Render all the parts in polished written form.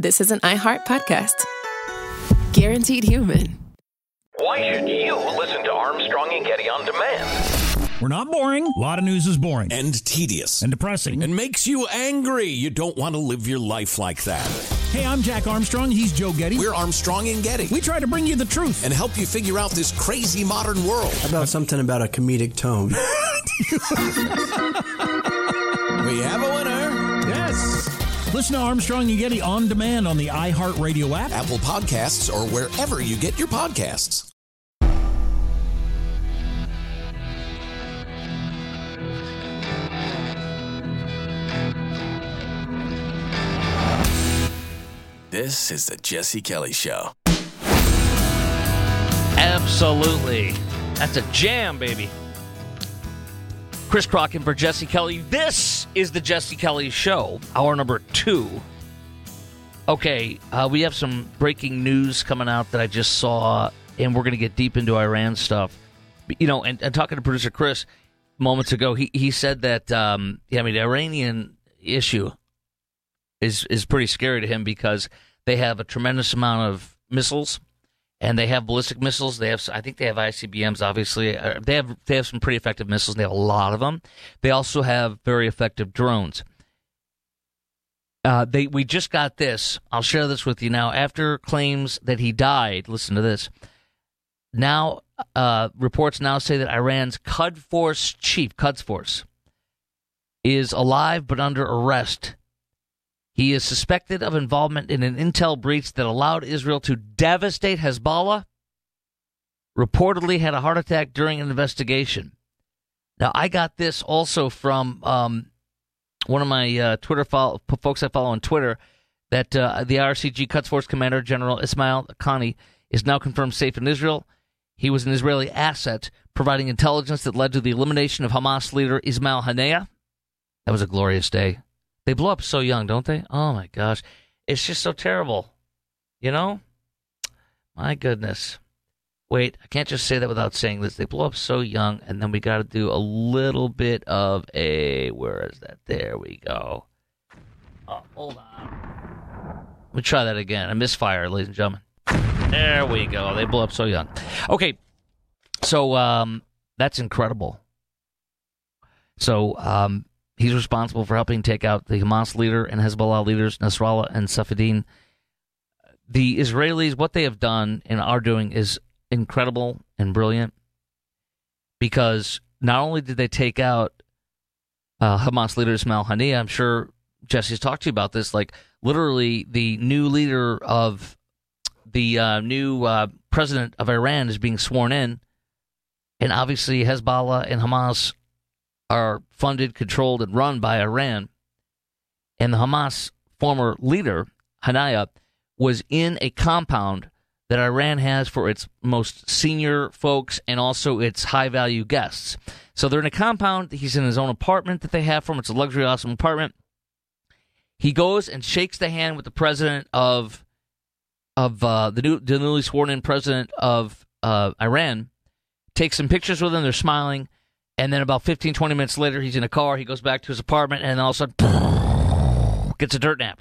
this is an iHeart podcast. Guaranteed human. Why should you listen to Armstrong and Getty on demand? We're not boring. A lot of news is boring. And tedious. And depressing. And makes you angry. You don't want to live your life like that. Hey, I'm Jack Armstrong. He's Joe Getty. We're Armstrong and Getty. We try to bring you the truth. And help you figure out this crazy modern world. How about something about a comedic tone? We have a winner. Yes. Listen to Armstrong and Getty on demand on the iHeartRadio app, Apple Podcasts, or wherever you get your podcasts. This is the Jesse Kelly Show. Absolutely. That's a jam, baby. Chris Crockett for Jesse Kelly. This is the Jesse Kelly Show, hour number 2. Okay, we have some breaking news coming out that I just saw, and we're going to get deep into Iran stuff. You know, and talking to producer Chris moments ago, he said that, the Iranian issue is pretty scary to him because they have a tremendous amount of missiles, and they have ballistic missiles. I think they have ICBMs. Obviously, they have some pretty effective missiles. And they have a lot of them. They also have very effective drones. We just got this. I'll share this with you now. After claims that he died, listen to this. Now, reports now say that Iran's Quds Force chief, is alive but under arrest. He is suspected of involvement in an intel breach that allowed Israel to devastate Hezbollah. Reportedly had a heart attack during an investigation. Now, I got this also from one of my Twitter folks I follow on Twitter, that the IRCG Quds Force Commander General Ismail Khani is now confirmed safe in Israel. He was an Israeli asset, providing intelligence that led to the elimination of Hamas leader Ismail Haniyeh. That was a glorious day. They blow up so young, don't they? Oh, my gosh. It's just so terrible. You know? My goodness. Wait, I can't just say that without saying this. They blow up so young, and then we got to do a little bit of a... Where is that? There we go. Oh, hold on. Let me try that again. A misfire, ladies and gentlemen. There we go. They blow up so young. Okay, so that's incredible. So, he's responsible for helping take out the Hamas leader and Hezbollah leaders, Nasrallah and Safieddine. The Israelis, what they have done and are doing is incredible and brilliant, because not only did they take out Hamas leader Ismail Haniyeh, I'm sure Jesse's talked to you about this, like literally the new leader of the new president of Iran is being sworn in, and obviously Hezbollah and Hamas are funded, controlled, and run by Iran. And the Hamas former leader, Haniyeh, was in a compound that Iran has for its most senior folks and also its high-value guests. So they're in a compound. He's in his own apartment that they have for him. It's a luxury, awesome apartment. He goes and shakes the hand with the president of the newly sworn-in president of Iran, takes some pictures with him. They're smiling. And then about 15, 20 minutes later, he's in a car. He goes back to his apartment, and all of a sudden, gets a dirt nap.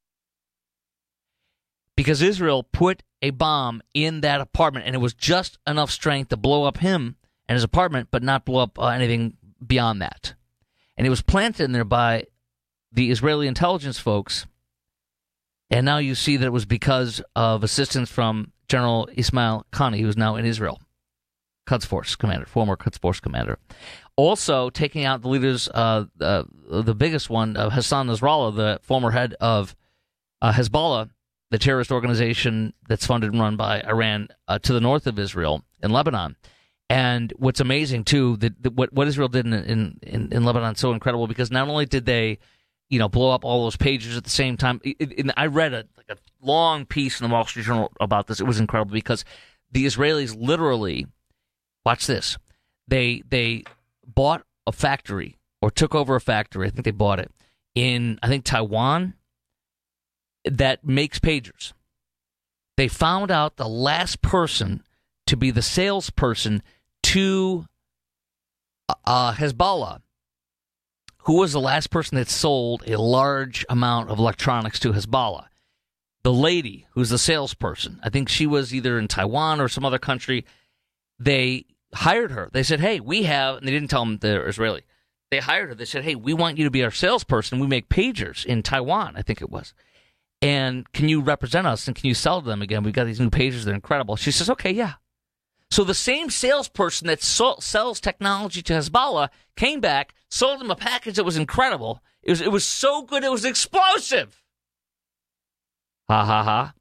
Because Israel put a bomb in that apartment, and it was just enough strength to blow up him and his apartment, but not blow up anything beyond that. And it was planted in there by the Israeli intelligence folks, and now you see that it was because of assistance from General Ismail Khani, who is now in Israel. Quds Force commander, former Quds Force commander. Also taking out the leaders, the biggest one, Hassan Nasrallah, the former head of Hezbollah, the terrorist organization that's funded and run by Iran to the north of Israel in Lebanon. And what's amazing, too, what Israel did in Lebanon is so incredible, because not only did they blow up all those pages at the same time. I read a long piece in the Wall Street Journal about this. It was incredible because the Israelis literally, watch this, they bought a factory or took over a factory. I think they bought it in, Taiwan, that makes pagers. They found out the last person to be the salesperson to Hezbollah, who was the last person that sold a large amount of electronics to Hezbollah. the lady who's the salesperson, I think she was either in Taiwan or some other country, they hired her. They said, hey, we have, and they didn't tell them they're Israeli. They hired her. They said, hey, we want you to be our salesperson. We make pagers in Taiwan, I think it was. And can you represent us and can you sell to them again? We've got these new pagers. They're incredible. She says, okay, yeah. So the same salesperson that sells technology to Hezbollah came back, sold them a package that was incredible. It was so good, it was explosive. Ha, ha, ha.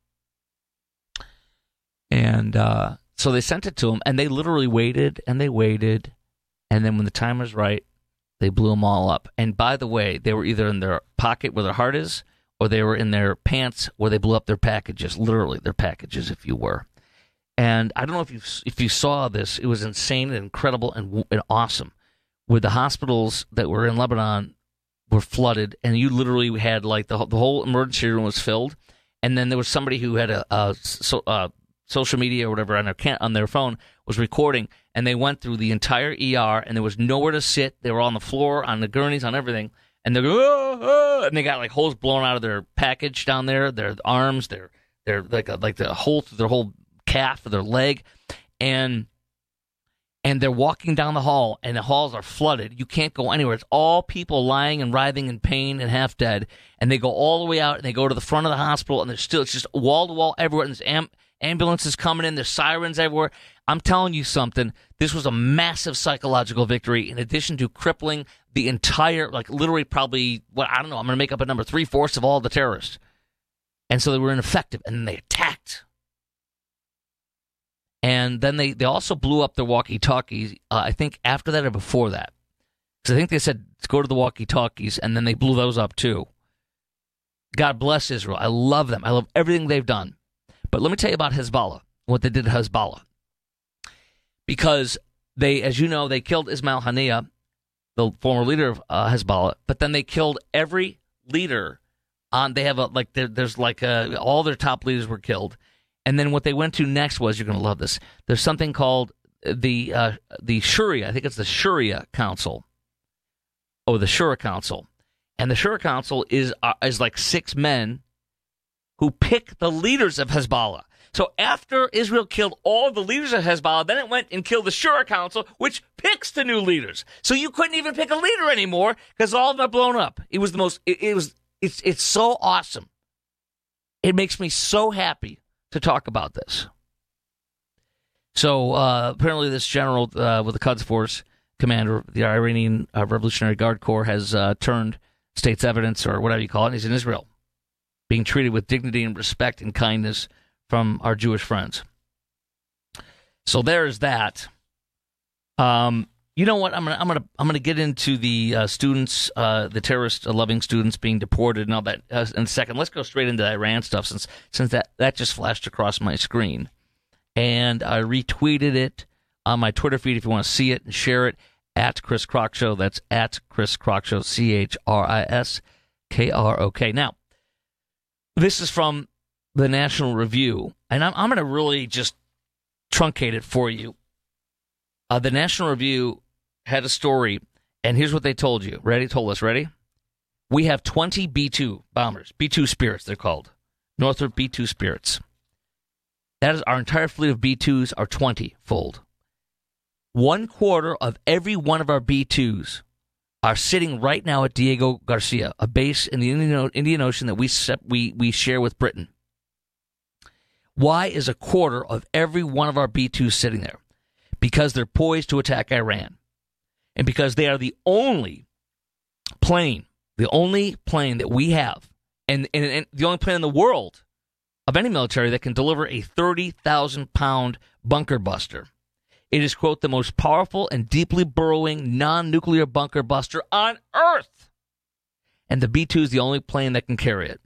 And so they sent it to him, and they literally waited, and they waited. And then when the time was right, they blew them all up. And by the way, they were either in their pocket where their heart is, or they were in their pants where they blew up their packages, literally their packages, if you were. And I don't know if you saw this. It was insane and incredible and awesome. Where the hospitals that were in Lebanon were flooded, and you literally had like the whole emergency room was filled, and then there was somebody who had a social media or whatever on their phone was recording, and they went through the entire ER, and there was nowhere to sit. They were on the floor, on the gurneys, on everything. And they're going, oh, oh, and they got like holes blown out of their package down there, their arms, their like the hole through their whole calf of their leg, and they're walking down the hall, and the halls are flooded. You can't go anywhere. It's all people lying and writhing in pain and half dead. And they go all the way out, and they go to the front of the hospital, and it's just wall to wall everywhere. And there's ambulances coming in, there's sirens everywhere. I'm telling you something. This was a massive psychological victory, in addition to crippling the entire, like literally probably, I don't know, I'm going to make up a number, 3/4 of all the terrorists. And so they were ineffective, and then they attacked. And then they also blew up their walkie-talkies, I think after that or before that. Because I think they said, let's go to the walkie-talkies, and then they blew those up too. God bless Israel. I love them. I love everything they've done. But let me tell you about Hezbollah, what they did to Hezbollah. Because they, as you know, they killed Ismail Haniyeh, the former leader of Hezbollah, but then they killed every leader they have all their top leaders were killed. And then what they went to next was, you're going to love this, there's something called the Shura, I think it's the Shura Council, or the Shura Council. And the Shura Council is like 6 men who pick the leaders of Hezbollah. So after Israel killed all the leaders of Hezbollah, then it went and killed the Shura Council, which picks the new leaders. So you couldn't even pick a leader anymore because all of them are blown up. It was the most. It's so awesome. It makes me so happy to talk about this. So apparently, this general with the Quds Force commander, the Iranian Revolutionary Guard Corps, has turned state's evidence, or whatever you call it. He's in Israel, being treated with dignity and respect and kindness from our Jewish friends. So there's that. You know what? I'm gonna get into the students, the terrorist-loving students being deported and all that in a second. Let's go straight into the Iran stuff since that just flashed across my screen, and I retweeted it on my Twitter feed. If you want to see it and share it, at Chris Kroc Show. That's at Chris Kroc Show. ChrisKrok. Now, this is from the National Review, and I'm going to really just truncate it for you. The National Review had a story, and here's what they told you. Ready? We have 20 B-2 bombers, B-2 Spirits they're called, Northrop B-2 Spirits. That is, our entire fleet of B-2s are 20-fold. 1/4 of every one of our B-2s are sitting right now at Diego Garcia, a base in the Indian Ocean that we share with Britain. Why is 1/4 of every one of our B-2s sitting there? Because they're poised to attack Iran. And because they are the only plane that we have, and the only plane in the world of any military that can deliver a 30,000-pound bunker buster. It is, quote, the most powerful and deeply burrowing non-nuclear bunker buster on Earth. And the B-2 is the only plane that can carry it.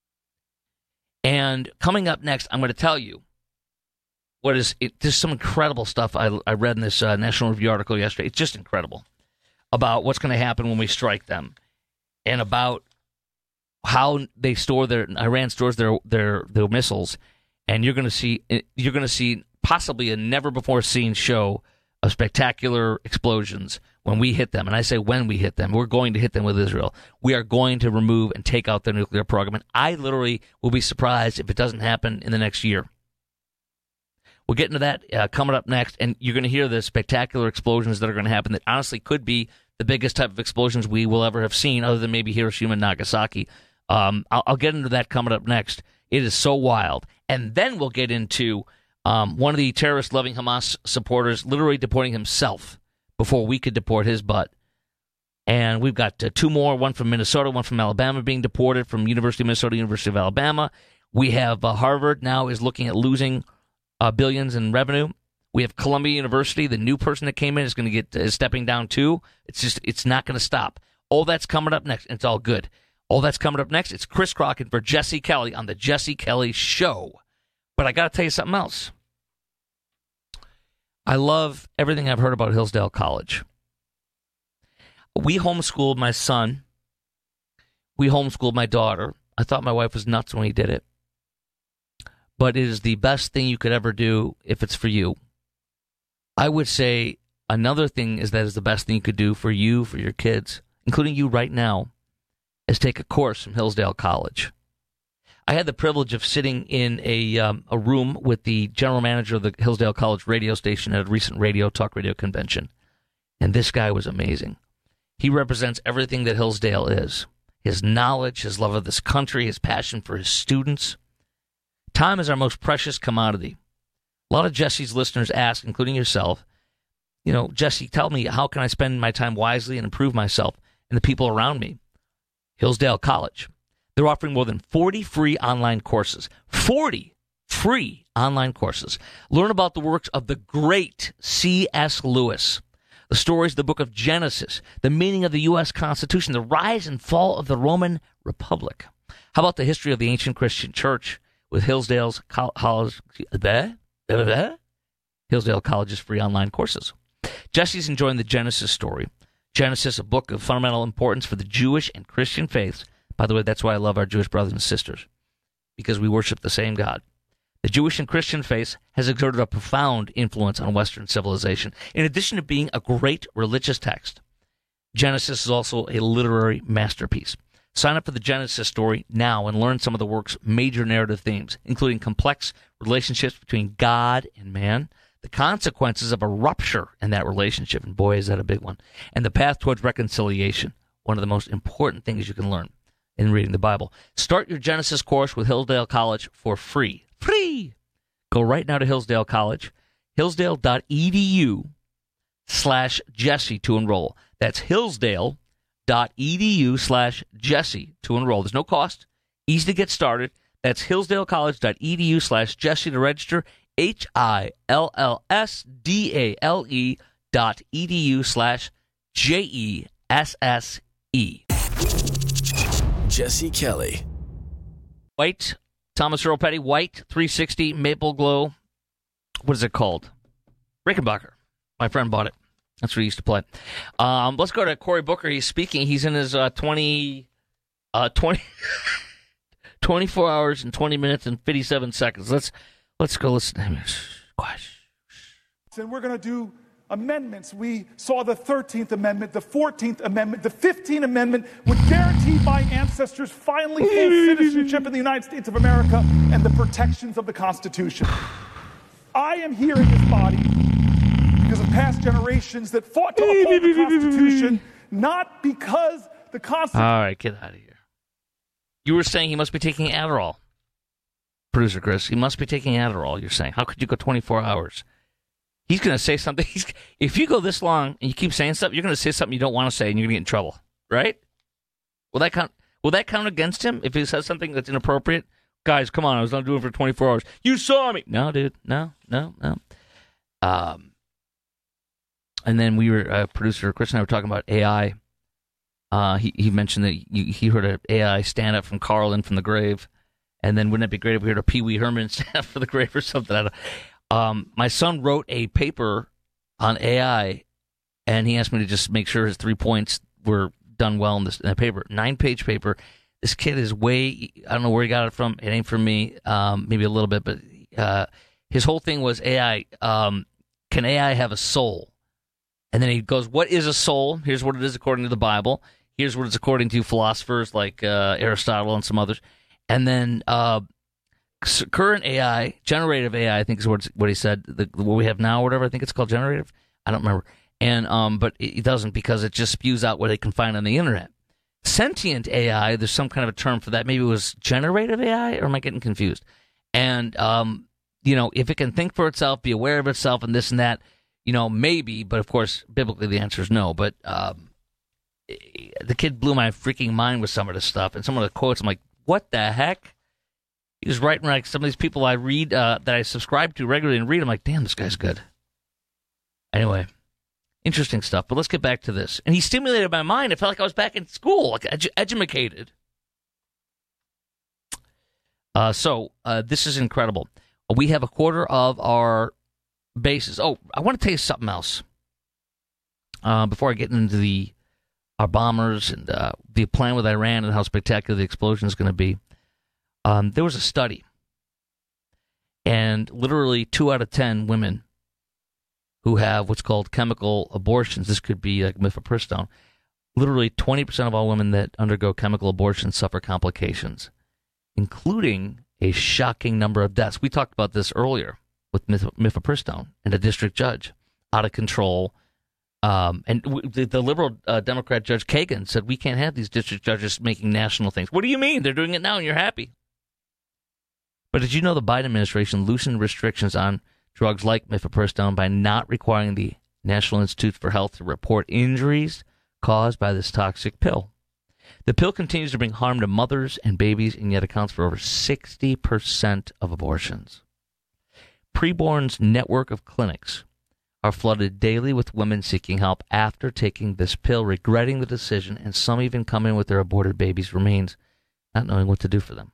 And coming up next, I'm going to tell you there's some incredible stuff I read in this National Review article yesterday. It's just incredible about what's going to happen when we strike them, and about how they store Iran stores their missiles. And you're going to see possibly a never before seen show of spectacular explosions when we hit them, and I say when we hit them, we're going to hit them with Israel. We are going to remove and take out their nuclear program. And I literally will be surprised if it doesn't happen in the next year. We'll get into that coming up next, and you're going to hear the spectacular explosions that are going to happen that honestly could be the biggest type of explosions we will ever have seen, other than maybe Hiroshima and Nagasaki. I'll get into that coming up next. It is so wild. And then we'll get into one of the terrorist-loving Hamas supporters literally deporting himself before we could deport his butt. And we've got two more, one from Minnesota, one from Alabama being deported from University of Minnesota, University of Alabama. We have Harvard now is looking at losing billions in revenue. We have Columbia University. The new person that came in is going to get stepping down too. It's not going to stop. All that's coming up next. And it's all good. All that's coming up next. It's Chris Crockett for Jesse Kelly on the Jesse Kelly Show. But I got to tell you something else. I love everything I've heard about Hillsdale College. We homeschooled my son. We homeschooled my daughter. I thought my wife was nuts when we did it. But it is the best thing you could ever do if it's for you. I would say another thing is that is the best thing you could do for you, for your kids, including you right now, is take a course from Hillsdale College. I had the privilege of sitting in a room with the general manager of the Hillsdale College radio station at a recent talk radio convention. And this guy was amazing. He represents everything that Hillsdale is. His knowledge, his love of this country, his passion for his students. Time is our most precious commodity. A lot of Jesse's listeners ask, including yourself, Jesse, tell me, how can I spend my time wisely and improve myself and the people around me? Hillsdale College. They're offering more than 40 free online courses. 40 free online courses. Learn about the works of the great C.S. Lewis, the stories of the book of Genesis, the meaning of the U.S. Constitution, the rise and fall of the Roman Republic. How about the history of the ancient Christian church with Hillsdale College's free online courses? Jesse's enjoying the Genesis story. Genesis, a book of fundamental importance for the Jewish and Christian faiths. By the way, that's why I love our Jewish brothers and sisters, because we worship the same God. The Jewish and Christian faith has exerted a profound influence on Western civilization. In addition to being a great religious text, Genesis is also a literary masterpiece. Sign up for the Genesis story now and learn some of the work's major narrative themes, including complex relationships between God and man, the consequences of a rupture in that relationship, and boy, is that a big one, and the path towards reconciliation, one of the most important things you can learn in reading the Bible. Start your Genesis course with Hillsdale College for free. Free! Go right now to Hillsdale College, hillsdale.edu/Jesse to enroll. That's hillsdale.edu/Jesse to enroll. There's no cost. Easy to get started. That's hillsdalecollege.edu/Jesse to register. HILLSDALE.edu/JESSE. Jesse Kelly. White, Thomas Earl Petty, White, 360, Maple Glow. What is it called? Rickenbacker. My friend bought it. That's what he used to play. Let's go to Cory Booker. He's speaking. He's in his 24 hours and 20 minutes and 57 seconds. Let's go listen to him. And we're going to do amendments. We saw the 13th Amendment, the 14th Amendment, the 15th Amendment would guarantee my ancestors finally full citizenship in the United States of America and the protections of the Constitution. I am here in this body because of past generations that fought to uphold the Constitution, not because the Constitution... All right, get out of here. You were saying he must be taking Adderall. Producer Chris, he must be taking Adderall, you're saying. How could you go 24 hours? He's going to say something. If you go this long and you keep saying something, you're going to say something you don't want to say and you're going to get in trouble, right? Will that count against him if he says something that's inappropriate? Guys, come on, I was not doing it for 24 hours. You saw me. No, dude, no. And then we were, producer Chris and I were talking about AI. He mentioned that he heard an AI stand-up from Carlin from the grave. And then wouldn't it be great if we heard a Pee Wee Herman stand-up for the grave or something? My son wrote a paper on AI, and he asked me to just make sure his 3 points were done well in the paper. 9-page paper. This kid is I don't know where he got it from. It ain't from me, maybe a little bit, but his whole thing was AI. Can AI have a soul? And then he goes, what is a soul? Here's what it is according to the Bible. Here's what it's according to philosophers like Aristotle and some others. And then current AI, generative AI, I think is what he said, what we have now, or whatever. I think it's called generative. I don't remember. And but it doesn't, because it just spews out what they can find on the internet. Sentient AI, there's some kind of a term for that. Maybe it was generative AI, or am I getting confused? And, if it can think for itself, be aware of itself, and this and that, maybe, but of course, biblically the answer is no. But the kid blew my freaking mind with some of this stuff, and some of the quotes, I'm like, what the heck? He was writing like some of these people I read, that I subscribe to regularly and read. I'm like, damn, this guy's good. Anyway, interesting stuff. But let's get back to this. And he stimulated my mind. It felt like I was back in school, like edumacated. So this is incredible. We have a quarter of our bases. Oh, I want to tell you something else before I get into our bombers and the plan with Iran and how spectacular the explosion is going to be. There was a study, and literally 2 out of 10 women who have what's called chemical abortions, this could be like mifepristone, literally 20% of all women that undergo chemical abortions suffer complications, including a shocking number of deaths. We talked about this earlier with mifepristone and a district judge out of control. And the liberal Democrat Judge Kagan said, we can't have these district judges making national things. What do you mean? They're doing it now and you're happy. But did you know the Biden administration loosened restrictions on drugs like mifepristone by not requiring the National Institute for Health to report injuries caused by this toxic pill? The pill continues to bring harm to mothers and babies, and yet accounts for over 60% of abortions. Preborn's network of clinics are flooded daily with women seeking help after taking this pill, regretting the decision, and some even come in with their aborted babies' remains, not knowing what to do for them.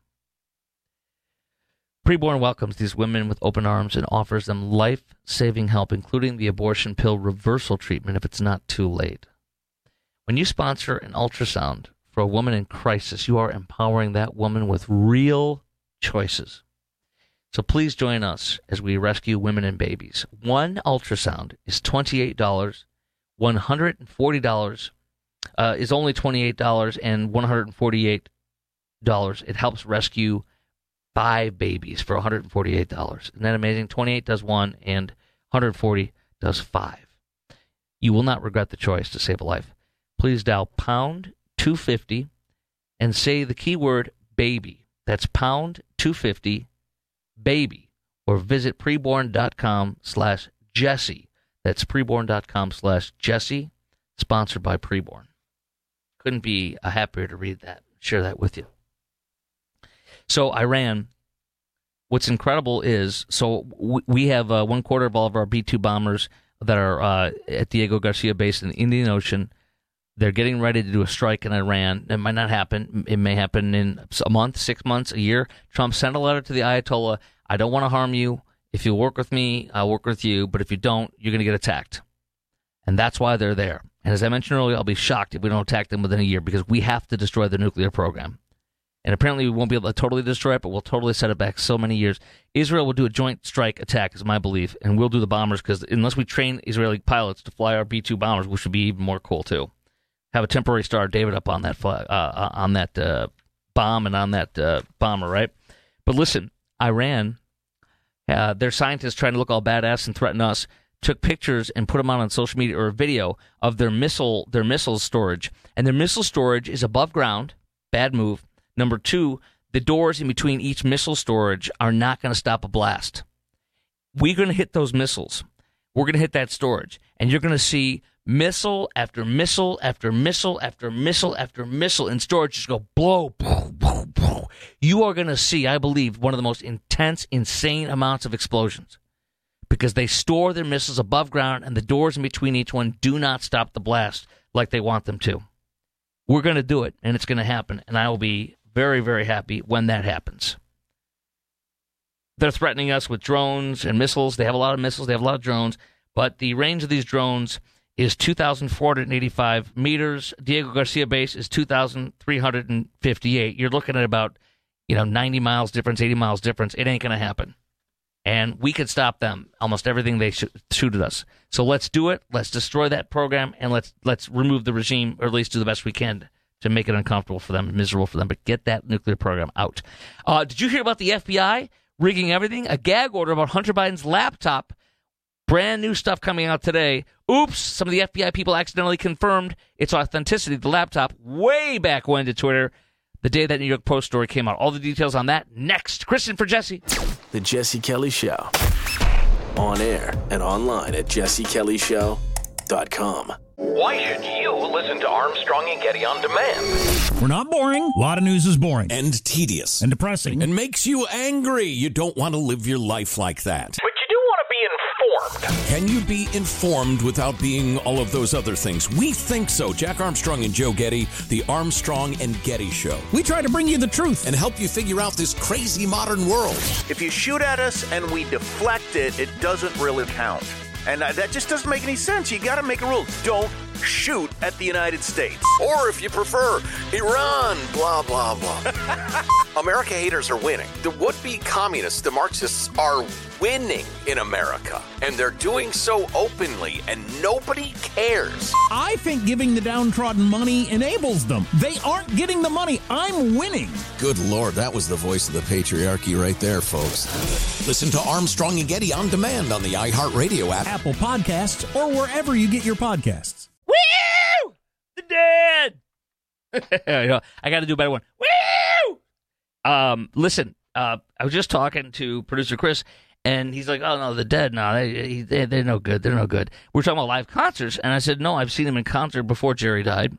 Preborn welcomes these women with open arms and offers them life-saving help, including the abortion pill reversal treatment if it's not too late. When you sponsor an ultrasound for a woman in crisis, you are empowering that woman with real choices. So please join us as we rescue women and babies. One ultrasound is $28. $140 is only $28, and $148. It helps rescue 5 babies for $148. Isn't that amazing? 28 does 1, and 140 does 5. You will not regret the choice to save a life. Please dial pound 250 and say the keyword baby. That's pound 250 baby, or visit preborn.com/Jesse. That's preborn.com/Jesse, sponsored by Preborn. Couldn't be happier to read that, share that with you. So Iran, what's incredible is, so we have 1/4 of all of our B-2 bombers that are at Diego Garcia Base in the Indian Ocean. They're getting ready to do a strike in Iran. It might not happen. It may happen in a month, 6 months, a year. Trump sent a letter to the Ayatollah. I don't want to harm you. If you work with me, I'll work with you. But if you don't, you're going to get attacked. And that's why they're there. And as I mentioned earlier, I'll be shocked if we don't attack them within a year, because we have to destroy the nuclear program. And apparently we won't be able to totally destroy it, but we'll totally set it back so many years. Israel will do a joint strike attack, is my belief, and we'll do the bombers, because unless we train Israeli pilots to fly our B-2 bombers, which would be even more cool, too. Have a temporary Star of David up on that bomb and on that bomber, right? But listen, Iran, their scientists trying to look all badass and threaten us, took pictures and put them on social media, or a video of their missile storage. And their missile storage is above ground. Bad move. Number 2, the doors in between each missile storage are not going to stop a blast. We're going to hit those missiles. We're going to hit that storage. And you're going to see missile after missile after missile after missile after missile in storage just go blow, blow, blow, blow. You are going to see, I believe, one of the most intense, insane amounts of explosions, because they store their missiles above ground, and the doors in between each one do not stop the blast like they want them to. We're going to do it, and it's going to happen, and I will be very, very happy when that happens. They're threatening us with drones and missiles. They have a lot of missiles. They have a lot of drones, but the range of these drones is 2,485 meters. Diego Garcia Base is 2,358. You're looking at about 90 miles difference, 80 miles difference. It ain't going to happen. And we could stop them, almost everything they shoot at us. So let's do it. Let's destroy that program, and let's remove the regime, or at least do the best we can to make it uncomfortable for them, miserable for them, but get that nuclear program out. Did you hear about the FBI rigging everything? A gag order about Hunter Biden's laptop. Brand new stuff coming out today. Oops, some of the FBI people accidentally confirmed its authenticity, the laptop, way back when to Twitter, the day that New York Post story came out. All the details on that next. Kristen for Jesse. The Jesse Kelly Show. On air and online at jessekellyshow.com. Why should you listen to Armstrong and Getty on demand? We're not boring. A lot of news is boring And tedious. and depressing. And makes you angry. You don't want to live your life like that. But you do want to be informed. Can you be informed without being all of those other things? We think so. Jack Armstrong and Joe Getty, the Armstrong and Getty Show. We try to bring you the truth. And help you figure out this crazy modern world. If you shoot at us and we deflect it, it doesn't really count. And that just doesn't make any sense. You got to make a rule. Don't shoot at the United States. Or if you prefer, Iran, blah, blah, blah. America haters are winning. The would-be communists, the Marxists, are winning in America. And they're doing so openly, and nobody cares. I think giving the downtrodden money enables them. They aren't getting the money. I'm winning. Good Lord, that was the voice of the patriarchy right there, folks. Listen to Armstrong and Getty on demand on the iHeartRadio app, Apple Podcasts, or wherever you get your podcasts. Woo! The dead! I got to do a better one. Woo! Listen, I was just talking to producer Chris, and he's like, oh, no, the dead, no, they're no good. They're no good. We're talking about live concerts, and I said, no, I've seen them in concert before Jerry died.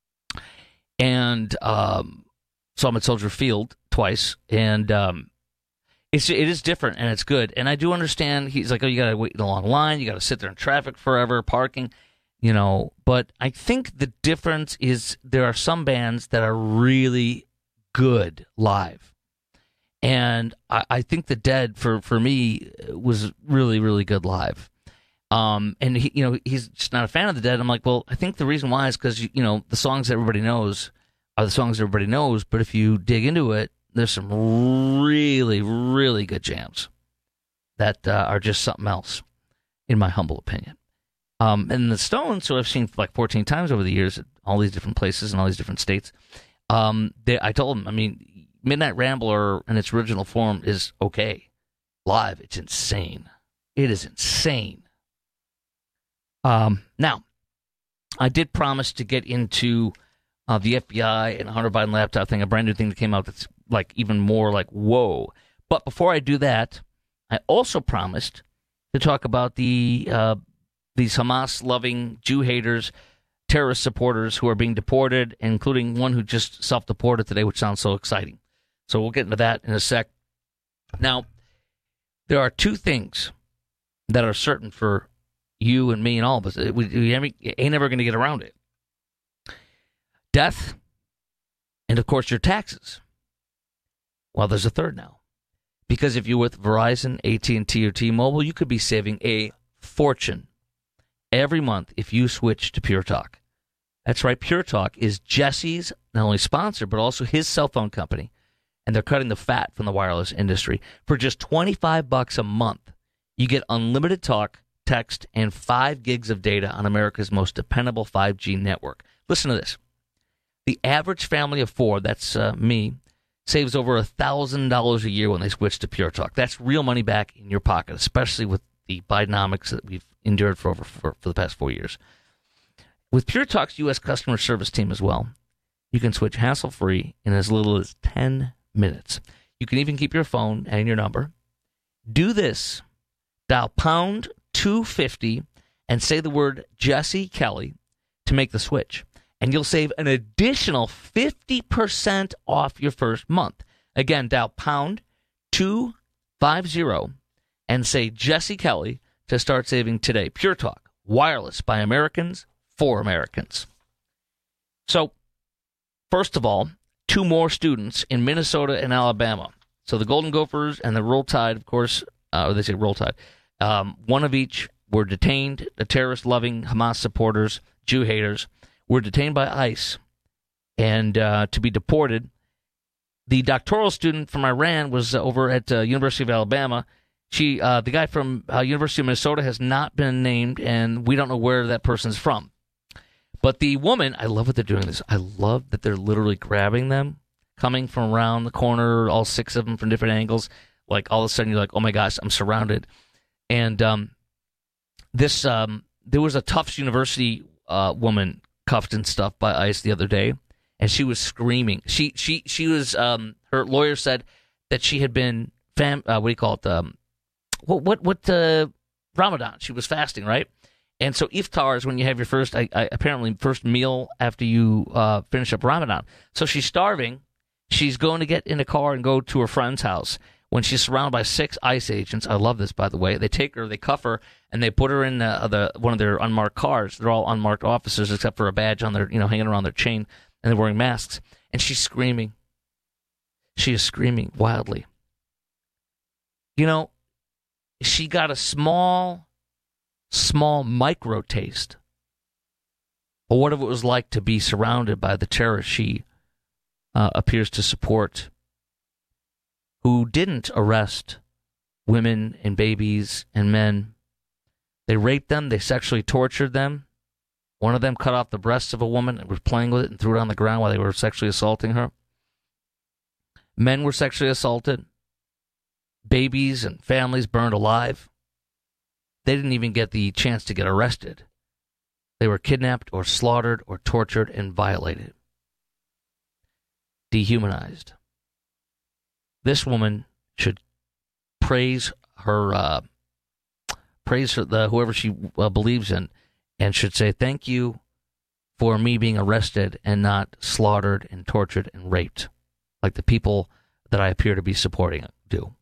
And saw him at Soldier Field twice, and it is different, and it's good. And I do understand, he's like, oh, you got to wait in a long line, you got to sit there in traffic forever, parking, but I think the difference is there are some bands that are really good live. And I think the Dead, for me, was really, really good live. And he's just not a fan of the Dead. I'm like, well, I think the reason why is because the songs that everybody knows are the songs everybody knows. But if you dig into it, there's some really, really good jams that are just something else, in my humble opinion. And the Stones, who I've seen like 14 times over the years at all these different places in all these different states, I told them, Midnight Rambler in its original form is okay. Live, it's insane. It is insane. Now, I did promise to get into the FBI and Hunter Biden laptop thing, a brand new thing that came out that's like even more like, whoa. But before I do that, I also promised to talk about these Hamas-loving Jew haters, terrorist supporters who are being deported, including one who just self-deported today, which sounds so exciting. So we'll get into that in a sec. Now, there are two things that are certain for you and me and all of us. We ain't never going to get around it. Death, and of course your taxes. Well, there's a third now. Because if you're with Verizon, AT&T, or T-Mobile, you could be saving a fortune every month if you switch to Pure Talk. That's right, Pure Talk is Jesse's not only sponsor, but also his cell phone company. And they're cutting the fat from the wireless industry. For just $25 a month, you get unlimited talk, text, and 5 gigs of data on America's most dependable 5G network. Listen to this. The average family of 4, that's me, saves over $1,000 a year when they switch to Pure Talk. That's real money back in your pocket, especially with the Bidenomics that we've endured for the past 4 years. With Pure Talk's U.S. customer service team as well, you can switch hassle-free in as little as 10 minutes. You can even keep your phone and your number. Do this. Dial pound 250 and say the word Jesse Kelly to make the switch. And you'll save an additional 50% off your first month. Again, dial pound 250 and say Jesse Kelly to start saving today. Pure Talk, wireless by Americans for Americans. So, first of all, 2 more students in Minnesota and Alabama. So the Golden Gophers and the Roll Tide, of course, or they say Roll Tide, one of each were detained. The terrorist-loving Hamas supporters, Jew haters, were detained by ICE and to be deported. The doctoral student from Iran was over at University of Alabama. The guy from University of Minnesota has not been named, and we don't know where that person's from. But the woman, I love what they're doing this. I love that they're literally grabbing them, coming from around the corner, all 6 of them from different angles. Like all of a sudden, you're like, oh my gosh, I'm surrounded. And there was a Tufts University woman cuffed and stuff by ICE the other day, and she was screaming. She was her lawyer said that she had been Ramadan. She was fasting, right? And so iftar is when you have your first meal after you finish up Ramadan. So she's starving. She's going to get in a car and go to her friend's house when she's surrounded by 6 ICE agents. I love this, by the way. They take her, they cuff her, and they put her in one of their unmarked cars. They're all unmarked officers except for a badge on their, hanging around their chain, and they're wearing masks. And she's screaming. She is screaming wildly. She got a small micro taste of what it was like to be surrounded by the terrorists she appears to support, who didn't arrest women and babies and men. They raped them. They sexually tortured them. One of them cut off the breasts of a woman and was playing with it and threw it on the ground while they were sexually assaulting her. Men were sexually assaulted. Babies and families burned alive. They didn't even get the chance to get arrested. They were kidnapped or slaughtered or tortured and violated. Dehumanized. This woman should praise her, whoever she believes in, and should say, thank you for me being arrested and not slaughtered and tortured and raped, like the people that I appear to be supporting do.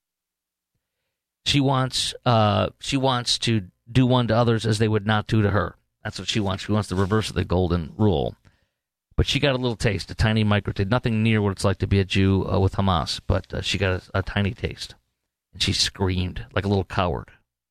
She wants to do one to others as they would not do to her. That's what she wants. She wants the reverse of the golden rule. But she got a little taste, a tiny micro taste, nothing near what it's like to be a Jew with Hamas, but she got a tiny taste. And she screamed like a little coward.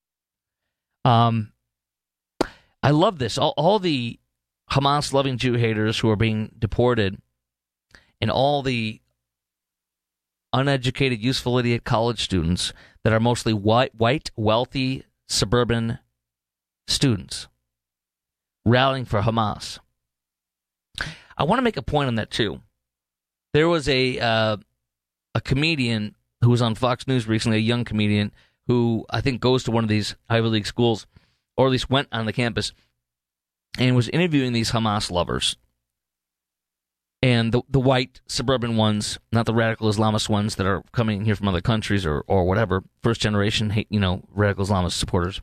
I love this. All the Hamas-loving Jew haters who are being deported, and all the uneducated, useful idiot college students that are mostly white, wealthy, suburban students rallying for Hamas. I want to make a point on that, too. There was a comedian who was on Fox News recently, a young comedian who I think goes to one of these Ivy League schools, or at least went on the campus, and was interviewing these Hamas lovers. And the white suburban ones, not the radical Islamist ones that are coming here from other countries or whatever, first generation, radical Islamist supporters.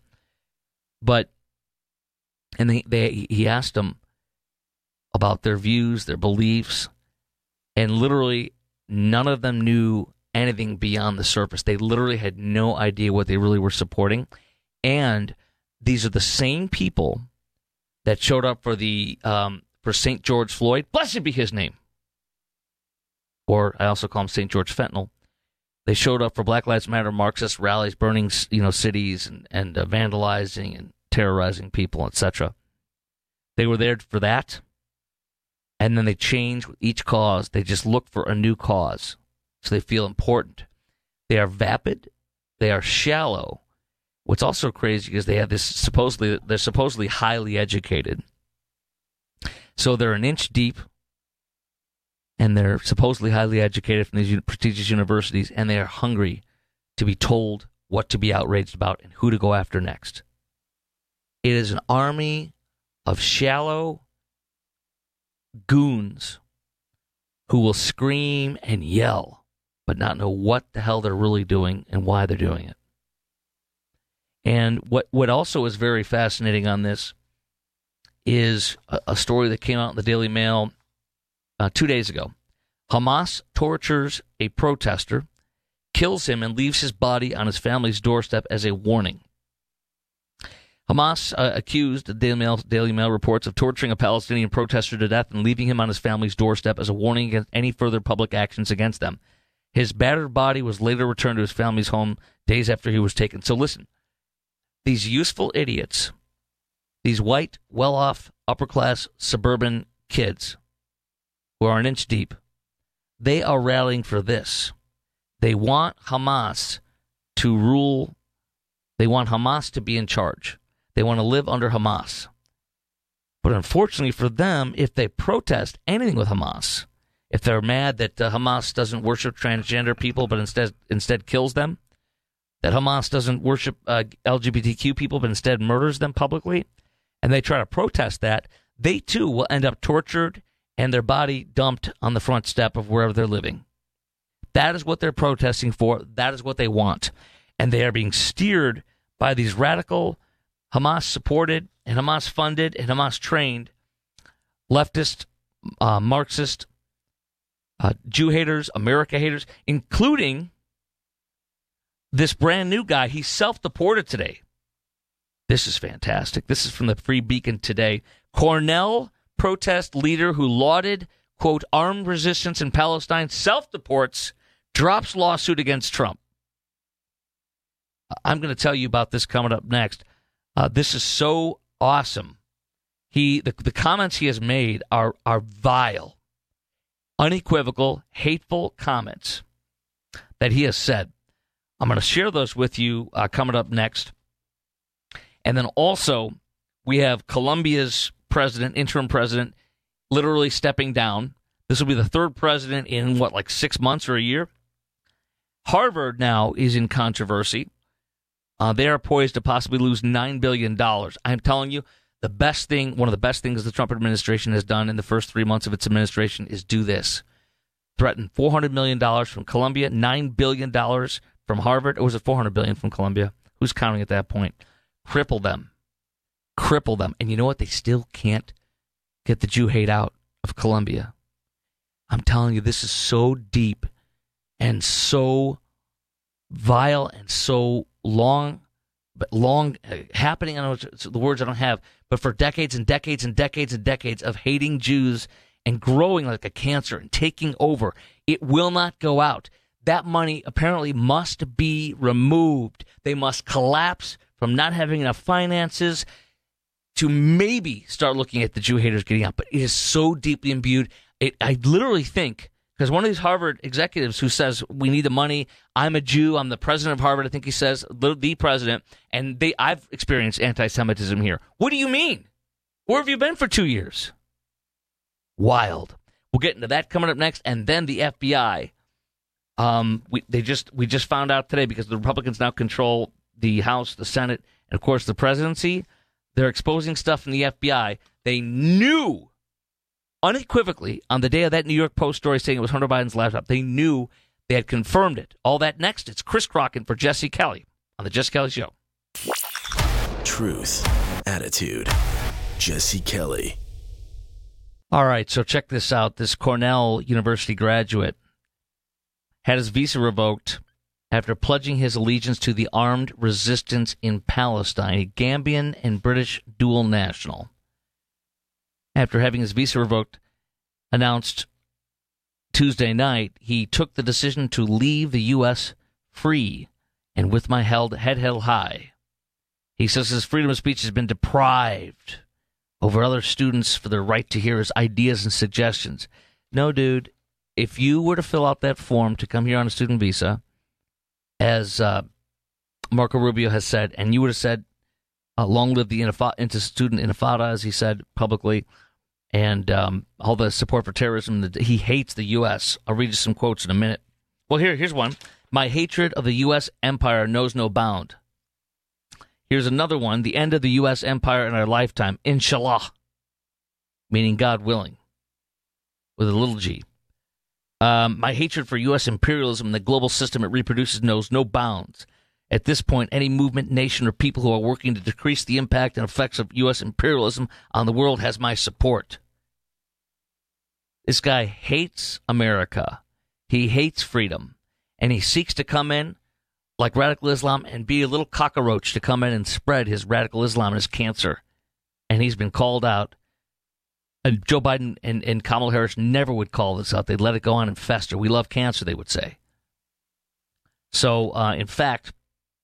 And he asked them about their views, their beliefs, and literally none of them knew anything beyond the surface. They literally had no idea what they really were supporting. And these are the same people that showed up for for St. George Floyd, blessed be his name, or I also call him St. George Fentanyl. They showed up for Black Lives Matter Marxist rallies, burning cities and vandalizing and terrorizing people, etc. They were there for that, and then they change with each cause. They just look for a new cause, so they feel important. They are vapid. They are shallow. What's also crazy is they have this they're supposedly highly educated. So they're an inch deep, and they're supposedly highly educated from these prestigious universities, and they are hungry to be told what to be outraged about and who to go after next. It is an army of shallow goons who will scream and yell, but not know what the hell they're really doing and why they're doing it. And what also is very fascinating on this is a story that came out in the Daily Mail 2 days ago. Hamas tortures a protester, kills him, and leaves his body on his family's doorstep as a warning. Hamas accused, the Daily Mail reports, of torturing a Palestinian protester to death and leaving him on his family's doorstep as a warning against any further public actions against them. His battered body was later returned to his family's home days after he was taken. So listen, these useful idiots, these white, well-off, upper-class, suburban kids who are an inch deep, they are rallying for this. They want Hamas to rule. They want Hamas to be in charge. They want to live under Hamas. But unfortunately for them, if they protest anything with Hamas, if they're mad that Hamas doesn't worship transgender people but instead kills them, that Hamas doesn't worship LGBTQ people but instead murders them publicly, and they try to protest that, they too will end up tortured and their body dumped on the front step of wherever they're living. That is what they're protesting for. That is what they want. And they are being steered by these radical, Hamas-supported and Hamas-funded and Hamas-trained leftist, Marxist, Jew haters, America haters, including this brand new guy. He's self-deported today. This is fantastic. This is from the Free Beacon today. Cornell protest leader who lauded, quote, armed resistance in Palestine, self-deports, drops lawsuit against Trump. I'm going to tell you about this coming up next. This is so awesome. The comments he has made are vile, unequivocal, hateful comments that he has said. I'm going to share those with you coming up next. And then also, we have Colombia's president, interim president, literally stepping down. This will be the third president in, 6 months or a year? Harvard now is in controversy. They are poised to possibly lose $9 billion. I'm telling you, one of the best things the Trump administration has done in the first 3 months of its administration is do this. Threaten $400 million from Columbia, $9 billion from Harvard, or was it $400 billion from Columbia? Who's counting at that point? Cripple them. And you know what? They still can't get the Jew hate out of Columbia. I'm telling you, this is so deep and so vile and so long happening. I know it's the words I don't have, but for decades and decades and decades and decades of hating Jews and growing like a cancer and taking over, it will not go out. That money apparently must be removed. They must collapse from not having enough finances to maybe start looking at the Jew haters getting out. But it is so deeply imbued. I literally think, because one of these Harvard executives who says, we need the money, I'm a Jew, I'm the president of Harvard, I think he says, the president, and I've experienced anti-Semitism here. What do you mean? Where have you been for 2 years? Wild. We'll get into that coming up next, and then the FBI. We just found out today, because the Republicans now control the House, the Senate, and of course the presidency. They're exposing stuff from the FBI. They knew unequivocally on the day of that New York Post story saying it was Hunter Biden's laptop. They knew, they had confirmed it. All that next. It's Chris Crockett for Jesse Kelly on the Jesse Kelly Show. Truth, attitude, Jesse Kelly. All right, so check this out. This Cornell University graduate had his visa revoked after pledging his allegiance to the armed resistance in Palestine, a Gambian and British dual national. After having his visa revoked, announced Tuesday night, he took the decision to leave the U.S. free and with my head held high. He says his freedom of speech has been deprived over other students for their right to hear his ideas and suggestions. No, dude, if you were to fill out that form to come here on a student visa, as Marco Rubio has said, and you would have said, long live the student intifada, as he said publicly, and all the support for terrorism. He hates the U.S. I'll read you some quotes in a minute. Well, here's one. My hatred of the U.S. empire knows no bound. Here's another one. The end of the U.S. empire in our lifetime, inshallah, meaning God willing, with a little g. My hatred for U.S. imperialism and the global system it reproduces knows no bounds. At this point, any movement, nation, or people who are working to decrease the impact and effects of U.S. imperialism on the world has my support. This guy hates America. He hates freedom. And he seeks to come in like radical Islam and be a little cockroach to come in and spread his radical Islam and his cancer. And he's been called out. And Joe Biden and Kamala Harris never would call this out. They'd let it go on and fester. We love cancer, they would say. So, in fact,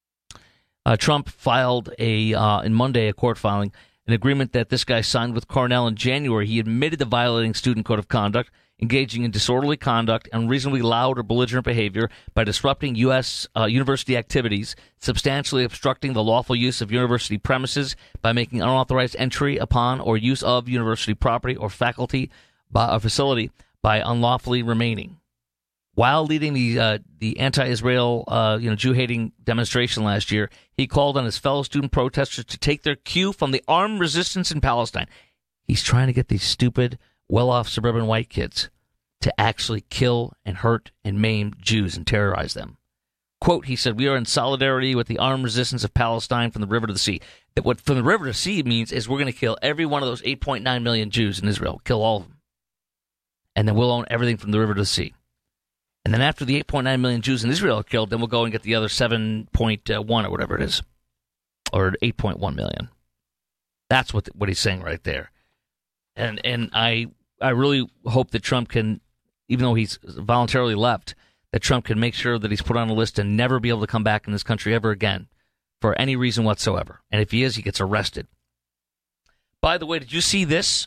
Trump filed in Monday, a court filing, an agreement that this guy signed with Cornell in January. He admitted to violating student code of conduct, engaging in disorderly conduct, unreasonably loud or belligerent behavior by disrupting U.S. University activities, substantially obstructing the lawful use of university premises by making unauthorized entry upon or use of university property or faculty or facility by unlawfully remaining. While leading the anti-Israel, Jew-hating demonstration last year, he called on his fellow student protesters to take their cue from the armed resistance in Palestine. He's trying to get these stupid, well-off suburban white kids to actually kill and hurt and maim Jews and terrorize them. Quote, he said, "We are in solidarity with the armed resistance of Palestine from the river to the sea." That what from the river to sea means is we're going to kill every one of those 8.9 million Jews in Israel, kill all of them. And then we'll own everything from the river to the sea. And then after the 8.9 million Jews in Israel are killed, then we'll go and get the other 7.1 or whatever it is, or 8.1 million. That's what he's saying right there. And I really hope that Trump can, even though he's voluntarily left, that Trump can make sure that he's put on a list and never be able to come back in this country ever again for any reason whatsoever. And if he is, he gets arrested. By the way, did you see this?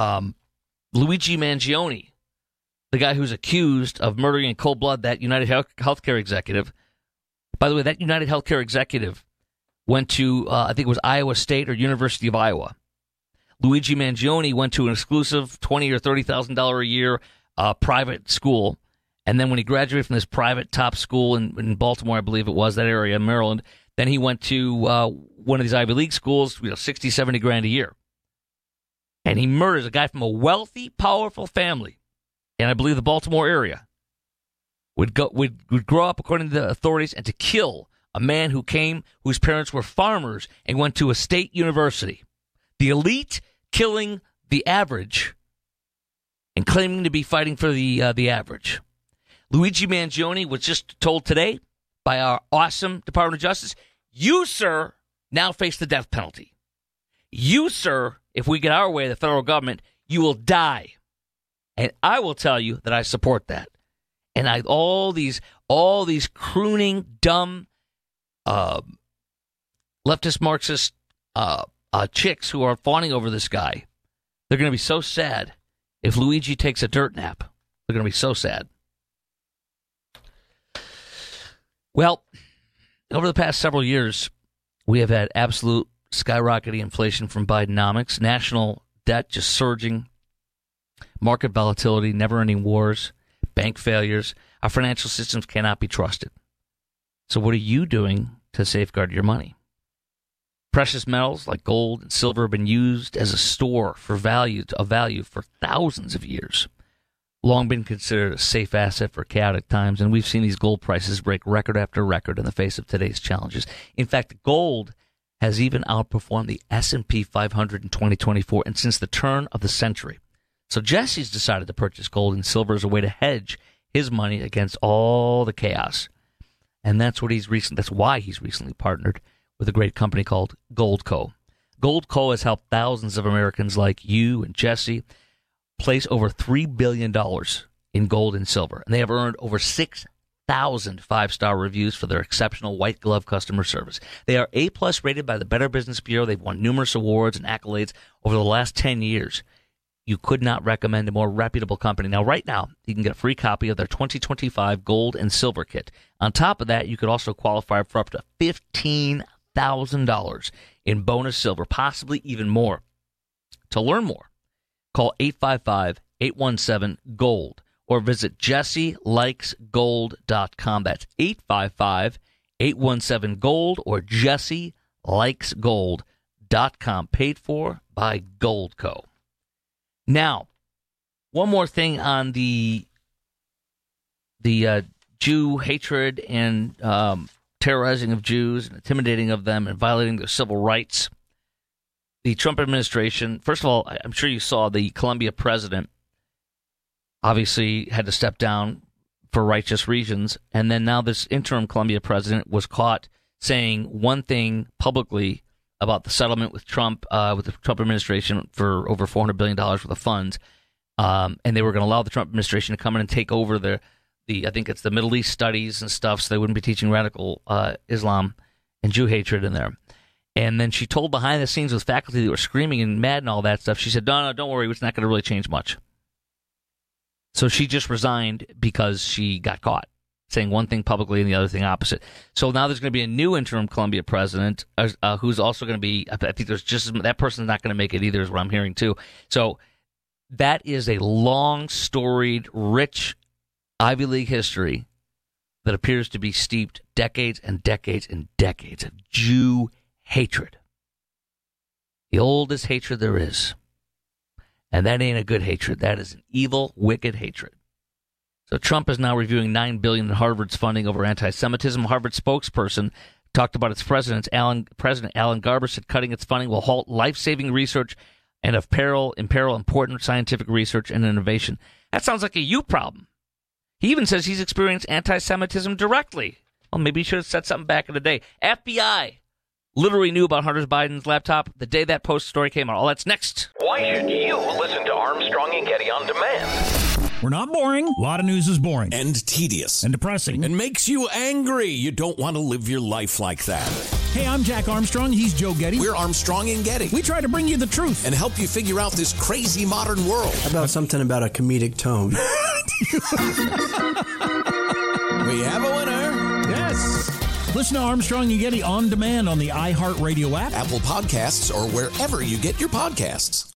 Luigi Mangione, the guy who's accused of murdering in cold blood that United Healthcare executive. By the way, that United Healthcare executive went to, I think it was Iowa State or University of Iowa. Luigi Mangione went to an exclusive $20,000 or $30,000 a year private school. And then when he graduated from this private top school in Baltimore, I believe it was, that area, Maryland, then he went to one of these Ivy League schools, 60, 70 grand a year. And he murders a guy from a wealthy, powerful family. And I believe the Baltimore area would grow up, according to the authorities, and to kill a man whose parents were farmers and went to a state university. The elite killing the average and claiming to be fighting for the average. Luigi Mangione was just told today by our awesome Department of Justice, you, sir, now face the death penalty. You, sir, if we get our way, the federal government, you will die. And I will tell you that I support that. And all these crooning, dumb, leftist Marxist chicks who are fawning over this guy, they're going to be so sad if Luigi takes a dirt nap. They're going to be so sad. Well, over the past several years, we have had absolute skyrocketing inflation from Bidenomics, national debt just surging, market volatility, never-ending wars, bank failures. Our financial systems cannot be trusted. So what are you doing to safeguard your money? Precious metals like gold and silver have been used as a store for value for thousands of years. Long been considered a safe asset for chaotic times, and we've seen these gold prices break record after record in the face of today's challenges. In fact, gold has even outperformed the S&P 500 in 2024 and since the turn of the century. So Jesse's decided to purchase gold and silver as a way to hedge his money against all the chaos. And that's why he's recently partnered with a great company called Goldco. Goldco has helped thousands of Americans like you and Jesse place over $3 billion in gold and silver. And they have earned over 6,000 five-star reviews for their exceptional white glove customer service. They are A-plus rated by the Better Business Bureau. They've won numerous awards and accolades over the last 10 years. You could not recommend a more reputable company. Now, right now, you can get a free copy of their 2025 Gold and Silver Kit. On top of that, you could also qualify for up to $15,000 in bonus silver, possibly even more. To learn more, call 855-817-GOLD or visit JesseLikesGold.com. That's 855-817-GOLD or JesseLikesGold.com. Paid for by Goldco. Now, one more thing on the Jew hatred and terrorizing of Jews and intimidating of them and violating their civil rights. The Trump administration, first of all, I'm sure you saw the Colombia president obviously had to step down for righteous reasons. And then now this interim Colombia president was caught saying one thing publicly about the settlement with Trump, with the Trump administration for over $400 billion worth of funds. And they were going to allow the Trump administration to come in and take over the I think it's the Middle East studies and stuff, so they wouldn't be teaching radical Islam and Jew hatred in there. And then she told behind the scenes with faculty that were screaming and mad and all that stuff, she said, no, don't worry, it's not going to really change much. So she just resigned because she got caught saying one thing publicly and the other thing opposite. So now there's going to be a new interim Colombia president who's also going to be, I think there's just, that person's not going to make it either is what I'm hearing too. So that is a long, storied, rich Ivy League history that appears to be steeped decades and decades and decades of Jew hatred. The oldest hatred there is. And that ain't a good hatred. That is an evil, wicked hatred. So Trump is now reviewing $9 billion in Harvard's funding over anti-Semitism. Harvard spokesperson talked about its president Alan Garber said cutting its funding will halt life-saving research and imperil important scientific research and innovation. That sounds like a you problem. He even says he's experienced anti-Semitism directly. Well, maybe he should have said something back in the day. FBI literally knew about Hunter Biden's laptop the day that Post story came out. All that's next. Why should you listen to Armstrong and Getty on demand? We're not boring. A lot of news is boring. And tedious. And depressing. And makes you angry. You don't want to live your life like that. Hey, I'm Jack Armstrong. He's Joe Getty. We're Armstrong and Getty. We try to bring you the truth. And help you figure out this crazy modern world. How about something about a comedic tone? We have a winner. Yes. Listen to Armstrong and Getty on demand on the iHeartRadio app, Apple Podcasts, or wherever you get your podcasts.